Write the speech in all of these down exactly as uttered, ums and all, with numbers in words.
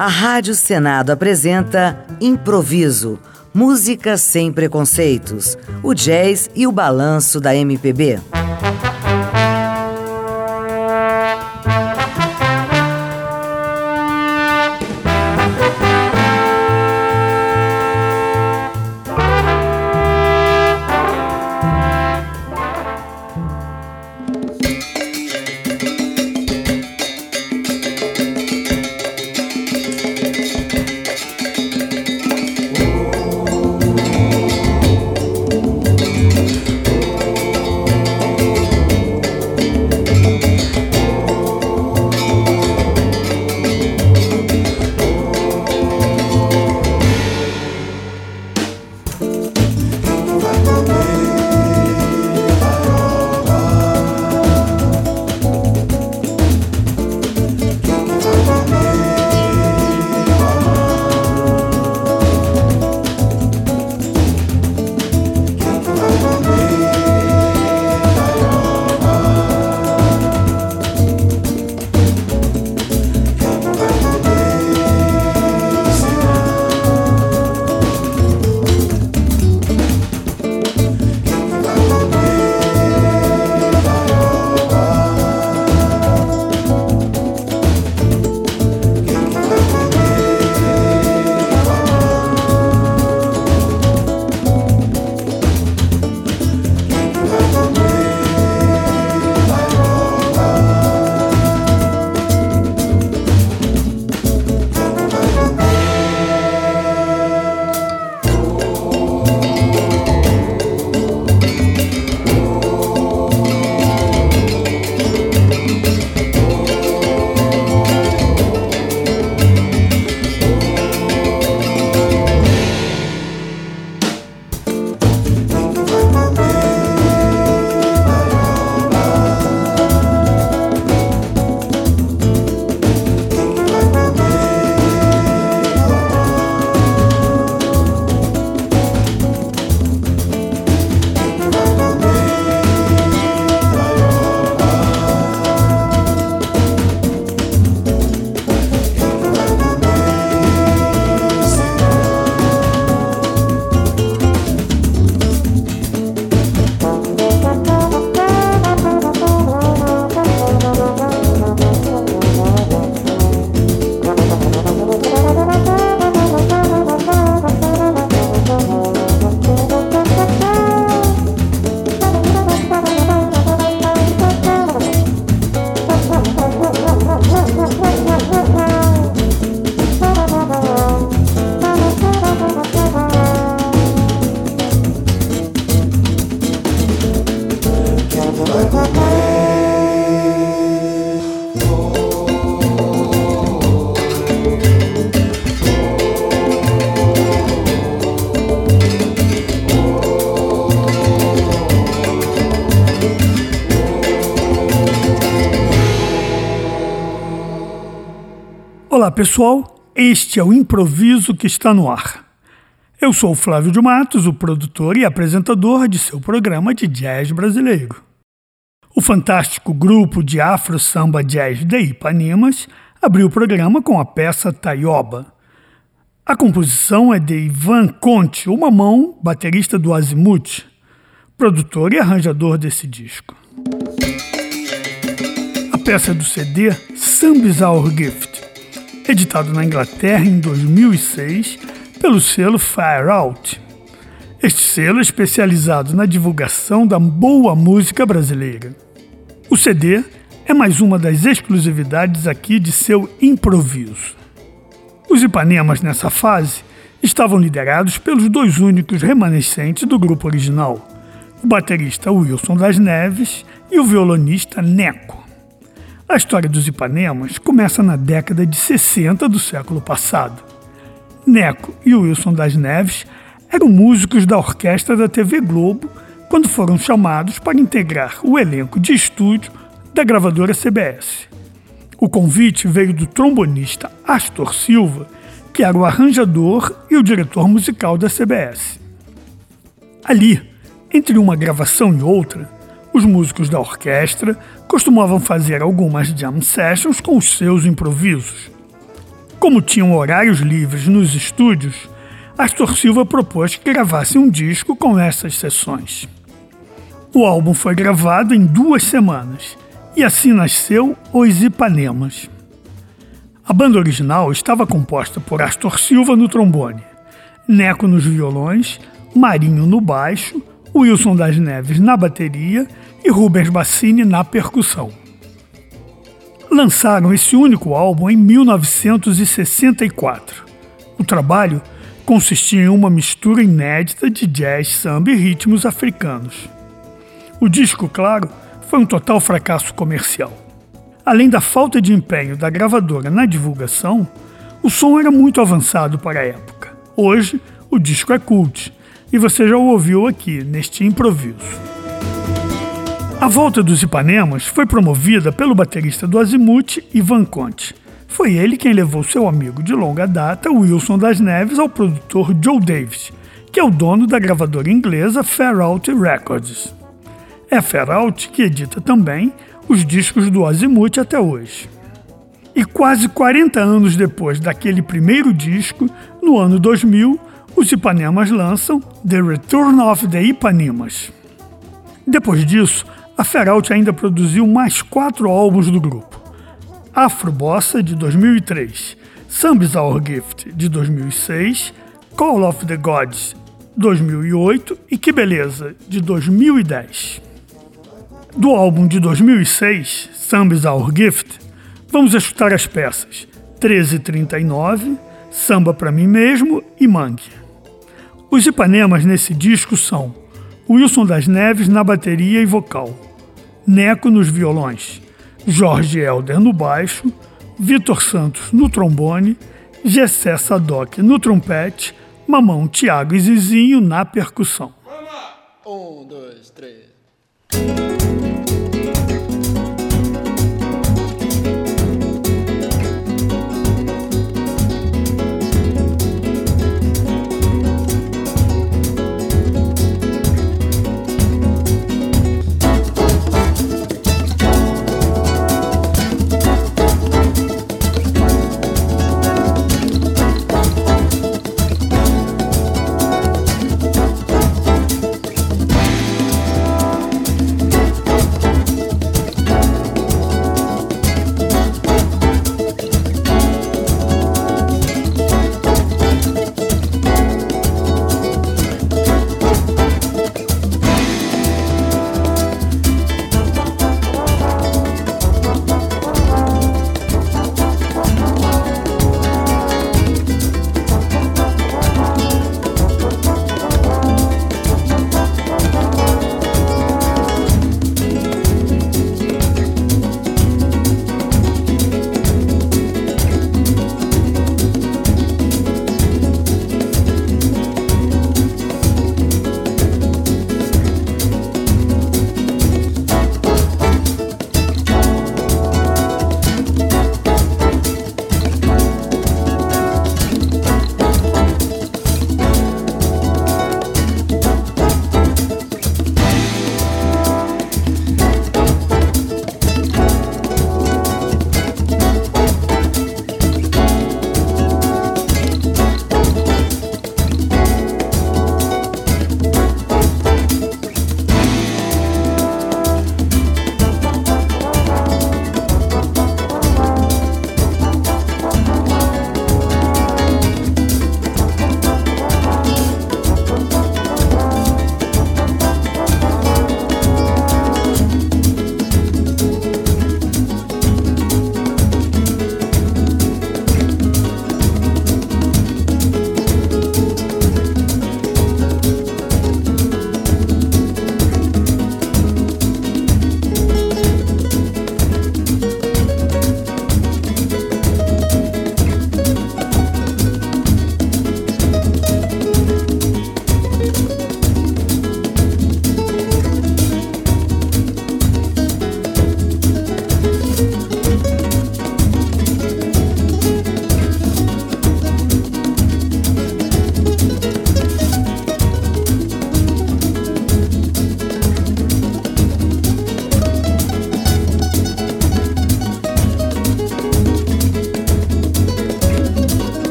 A Rádio Senado apresenta Improviso, música sem preconceitos, o jazz e o balanço da M P B. Olá pessoal, este é o Improviso que está no ar. Eu sou o Flávio de Matos, o produtor e apresentador de seu programa de jazz brasileiro. O fantástico grupo de Afro Samba Jazz de Ipanemas abriu o programa com a peça Taioba. A composição é de Ivan Conte, o Mamão, baterista do Azimuth, produtor e arranjador desse disco. A peça é do C D Some Bizarre Gift, editado na Inglaterra em dois mil e seis pelo selo Far Out. Este selo é especializado na divulgação da boa música brasileira. O C D é mais uma das exclusividades aqui de seu Improviso. Os Ipanemas nessa fase estavam liderados pelos dois únicos remanescentes do grupo original, o baterista Wilson das Neves e o violonista Neco. A história dos Ipanemas começa na década de sessenta do século passado. Neco e Wilson das Neves eram músicos da orquestra da T V Globo quando foram chamados para integrar o elenco de estúdio da gravadora C B S. O convite veio do trombonista Astor Silva, que era o arranjador e o diretor musical da C B S. Ali, entre uma gravação e outra, os músicos da orquestra costumavam fazer algumas jam sessions com os seus improvisos. Como tinham horários livres nos estúdios, Astor Silva propôs que gravasse um disco com essas sessões. O álbum foi gravado em duas semanas, e assim nasceu Os Ipanemas. A banda original estava composta por Astor Silva no trombone, Neco nos violões, Marinho no baixo, Wilson das Neves na bateria e Rubens Bassini na percussão. Lançaram esse único álbum em mil novecentos e sessenta e quatro. O trabalho consistia em uma mistura inédita de jazz, samba e ritmos africanos. O disco, claro, foi um total fracasso comercial. Além da falta de empenho da gravadora na divulgação, o som era muito avançado para a época. Hoje, o disco é cult, e você já o ouviu aqui, neste improviso. A volta dos Ipanemas foi promovida pelo baterista do Azimuth, Ivan Conte. Foi ele quem levou seu amigo de longa data, Wilson das Neves, ao produtor Joe Davis, que é o dono da gravadora inglesa Fairalt Records. É a Fairalt que edita também os discos do Azimuth até hoje. E quase quarenta anos depois daquele primeiro disco, no ano dois mil, os Ipanemas lançam The Return of the Ipanemas. Depois disso, a Fairalt ainda produziu mais quatro álbuns do grupo: Afro Bossa, de dois mil e três, Samba is Our Gift, de dois mil e seis, Call of the Gods, dois mil e oito e Que Beleza, de dois mil e dez. Do álbum de dois mil e seis, Samba is Our Gift, vamos escutar as peças treze trinta e nove, Samba Pra Mim Mesmo e Mangue. Os Ipanemas nesse disco são Wilson das Neves na bateria e vocal, Neco nos violões, Jorge Helder no baixo, Vitor Santos no trombone, Gessé Sadoc no trompete, Mamão, Tiago e Zizinho na percussão. Um, dois, três.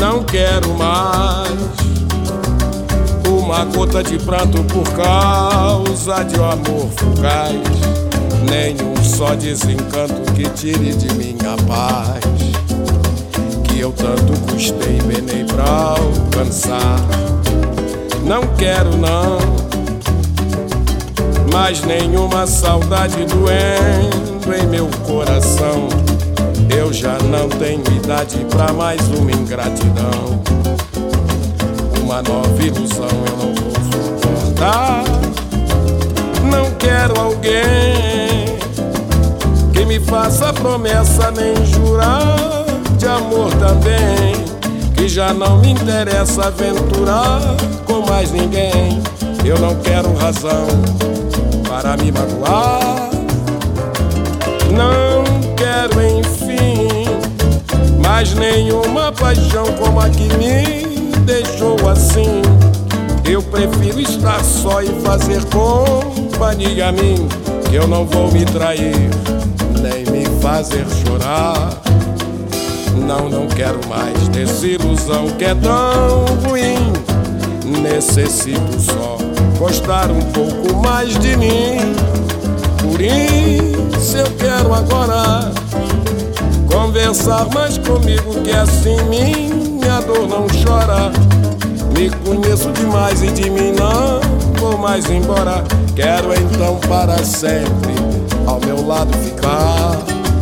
Não quero mais uma gota de pranto por causa de um amor fugaz, nem um só desencanto que tire de minha paz, que eu tanto custei e penei pra alcançar. Não quero não mais nenhuma saudade doendo em meu coração. Eu já não tenho idade pra mais uma ingratidão. Uma nova ilusão eu não vou suportar. Não quero alguém que me faça promessa nem jurar de amor também, que já não me interessa aventurar com mais ninguém. Eu não quero razão para me magoar. Não quero, enfim, mais nenhuma paixão como a que me deixou assim. Eu prefiro estar só e fazer companhia a mim, que eu não vou me trair, nem me fazer chorar. Não, não quero mais desilusão que é tão ruim. Necessito só gostar um pouco mais de mim. Por isso eu quero agora conversar mais comigo, que assim minha dor não chora. Me conheço demais e de mim não vou mais embora. Quero então para sempre ao meu lado ficar.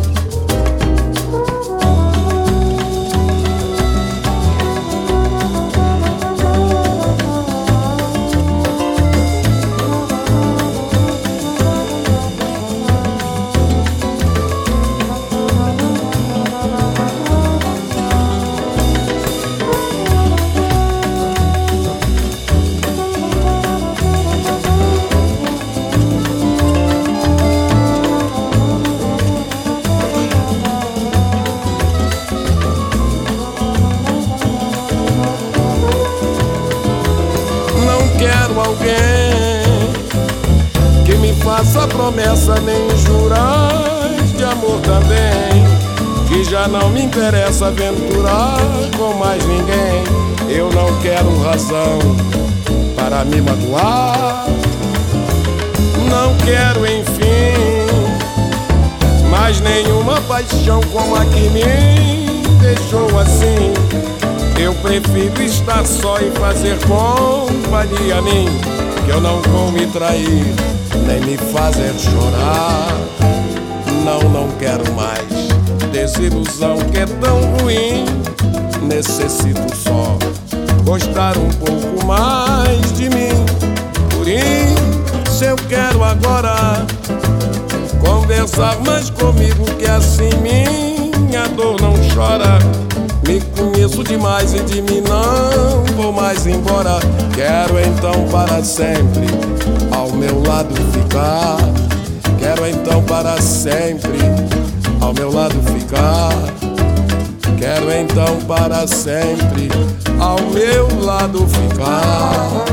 Que me faça promessa nem jurar de amor também, que já não me interessa aventurar com mais ninguém. Eu não quero razão para me magoar. Não quero, enfim, mais nenhuma paixão como a que me deixou assim. Eu prefiro estar só e fazer companhia a mim, que eu não vou me trair, nem me fazer chorar. Não, não quero mais desilusão que é tão ruim. Necessito só gostar um pouco mais de mim. Por isso eu quero agora conversar mais comigo, que assim minha dor não chora. Me conheço demais e de mim não vou mais embora. Quero então para sempre ao meu lado ficar. Quero então para sempre ao meu lado ficar. Quero então para sempre ao meu lado ficar.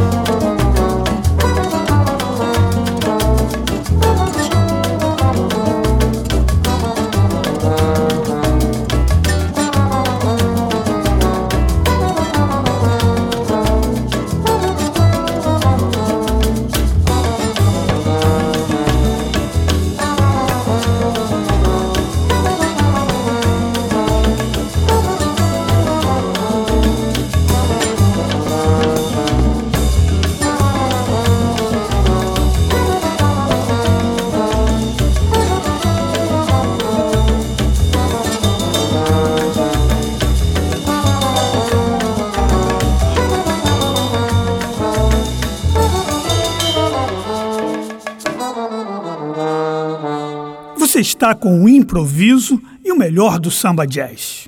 Você está com o improviso e o melhor do samba jazz.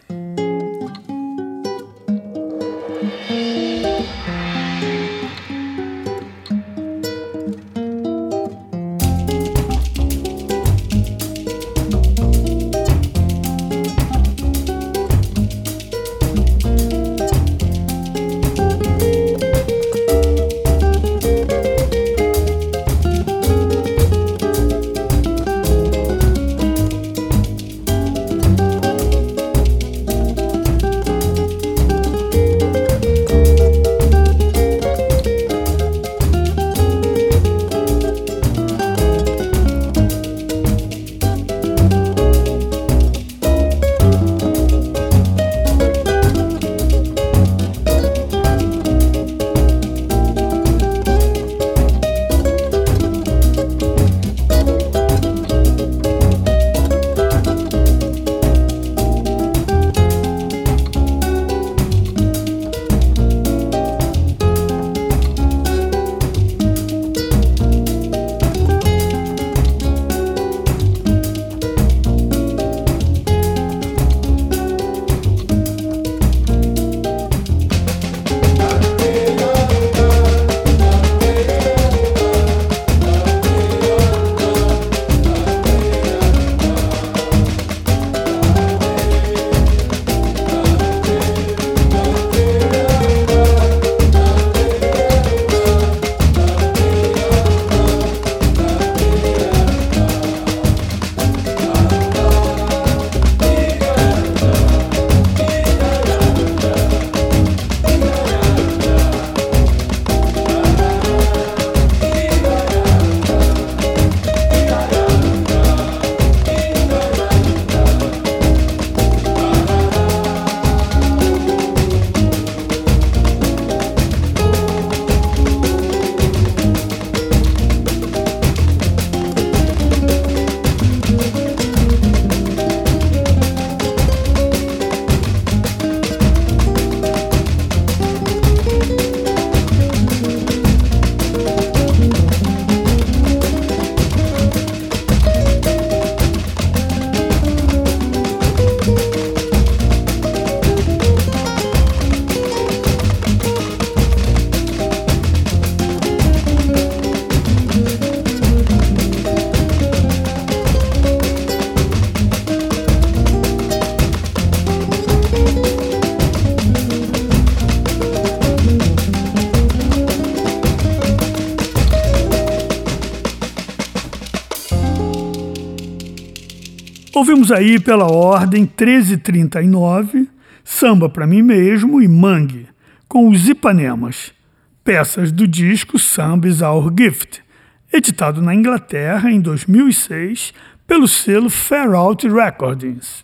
Ouvimos aí pela ordem treze e trinta e nove, Samba Pra Mim Mesmo e Mangue, com os Ipanemas, peças do disco Samba is Our Gift, editado na Inglaterra em dois mil e seis pelo selo Far Out Recordings.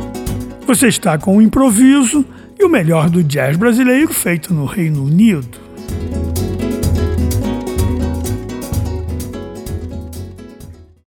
Você está com o improviso e o melhor do jazz brasileiro feito no Reino Unido.